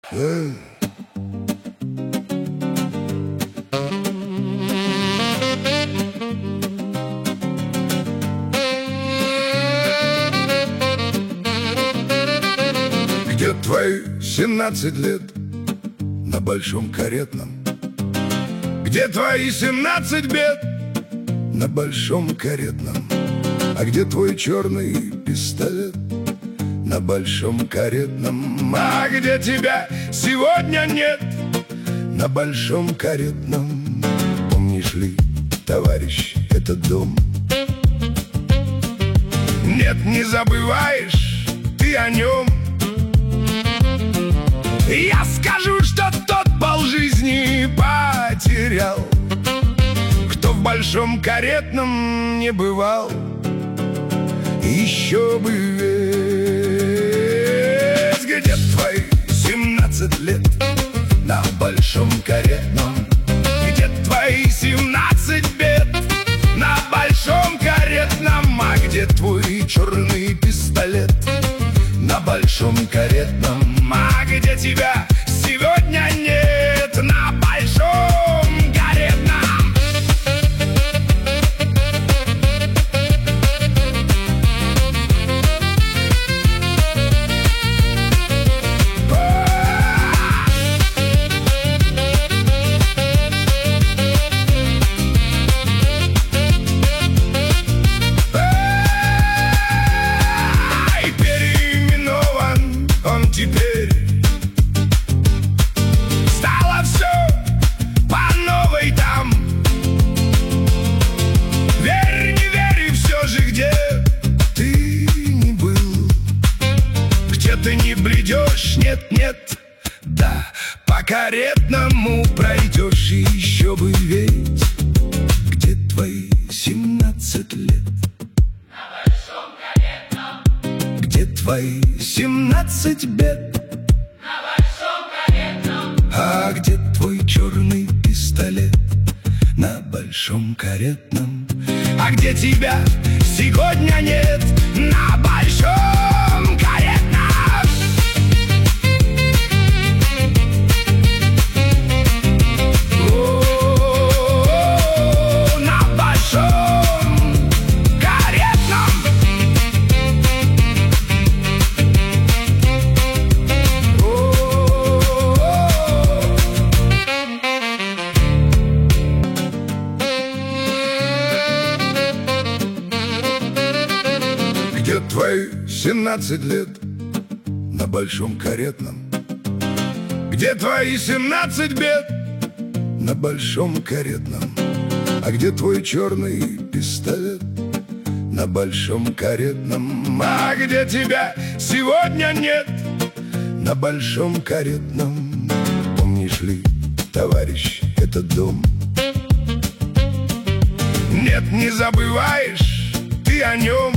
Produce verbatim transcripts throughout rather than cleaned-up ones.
Э. Где твои семнадцать лет на большом каретном? Где твои семнадцать бед на большом каретном? А где твой черный пистолет на большом каретном? А где тебя сегодня нет на большом каретном? Помнишь ли, товарищ, этот дом? Нет, не забываешь ты о нем. Я скажу, что тот полжизни потерял, кто в большом каретном не бывал. Еще бы ведь. Где твои семнадцать лет на большом каретном? Где твои семнадцать бед на большом каретном? А где твой черный пистолет на большом каретном? А где тебя сегодня нет на большом каретном? Эй, переименован он теперь. Стало все по новой там. Верь, не верь, и все же, где ты не был, где ты не бредешь, нет, нет, да, по каретному пройдешь. И еще бы ведь. Где твои семнадцать лет на большом каретном? Где твои семнадцать бед на большом каретном? А где твой черный пистолет на большом каретном? А где тебя сегодня нет на большом каретном? О, на большом каретном. Где твои семнадцать лет на большом каретном? Где твои семнадцать бед на большом каретном? А где твой черный пистолет на большом каретном? А где тебя сегодня нет на большом каретном? Помнишь ли, товарищ, этот дом? Нет, не забываешь ты о нем.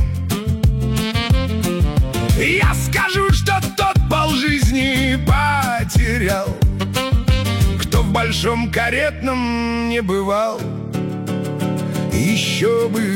Я скажу, что тот полжизни потерял, кто в большом каретном не бывал. Еще бы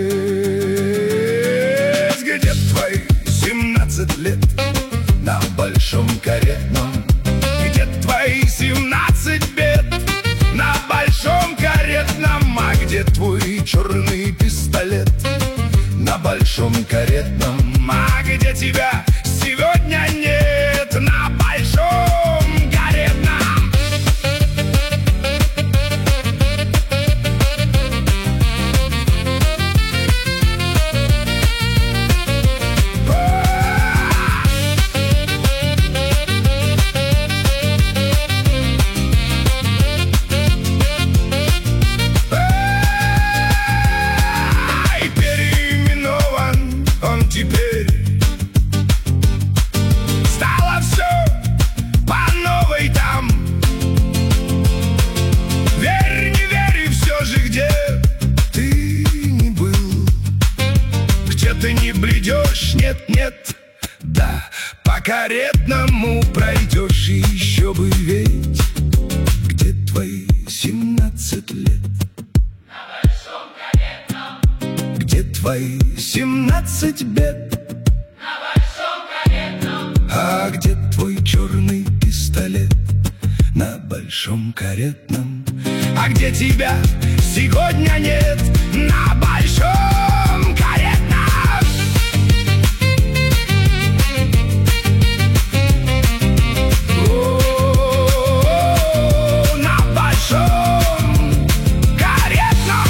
ведь. Где твои семнадцать лет на большом каретном? Где твои семнадцать бед на большом каретном? А где твой черный пистолет на большом каретном? А где тебя сегодня нет на большом каретном? Эй, переименован он теперь. Стало все по новой там. Верь, не верь, и все же, где ты не был, где ты не бредешь, нет, нет, да, по каретному пройдешь. И еще бы ведь. Где твои семнадцать лет на большом каретном? Где твои семнадцать бед на большом каретном? А где твой черный пистолет большом каретном. А где тебя сегодня нет? На большом каретном. О, на большом каретном.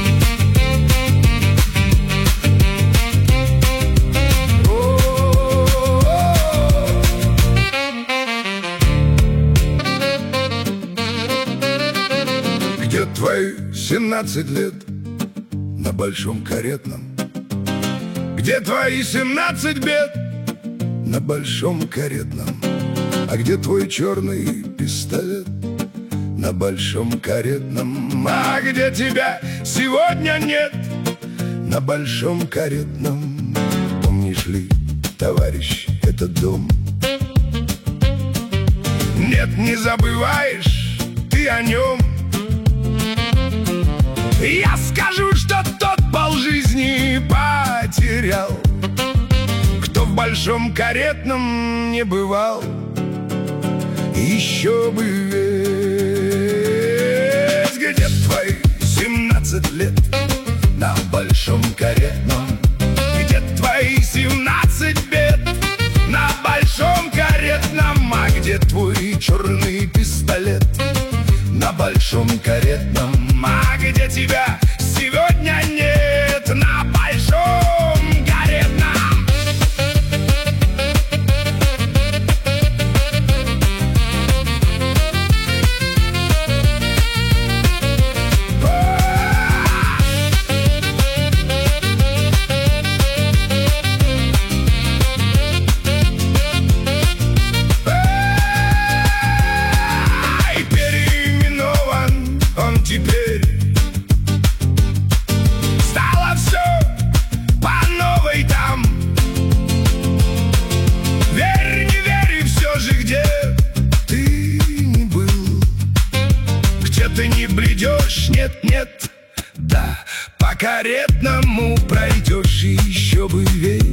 Где твои семнадцать лет? На большом каретном. Где твои семнадцать бед? На большом каретном. А где твой черный пистолет? На большом каретном. А где тебя сегодня нет? На большом каретном. Помнишь ли, товарищ, этот дом? Нет, не забываешь ты о нем. Я скажу, что тот полжизни потерял, кто в большом каретном не бывал. Еще бы весь. Где твои семнадцать лет? На большом каретном. Где твои семнадцать бед? На большом каретном. А где твой черный пистолет? На большом каретном. А где тебя сегодня нет? На большом каретном. Эй, переименован он теперь. Стало все по новой там. Верь, не верь, и все же, где ты не был, где ты не бредешь, нет, нет, да, по каретному пройдешь, и еще бы верь.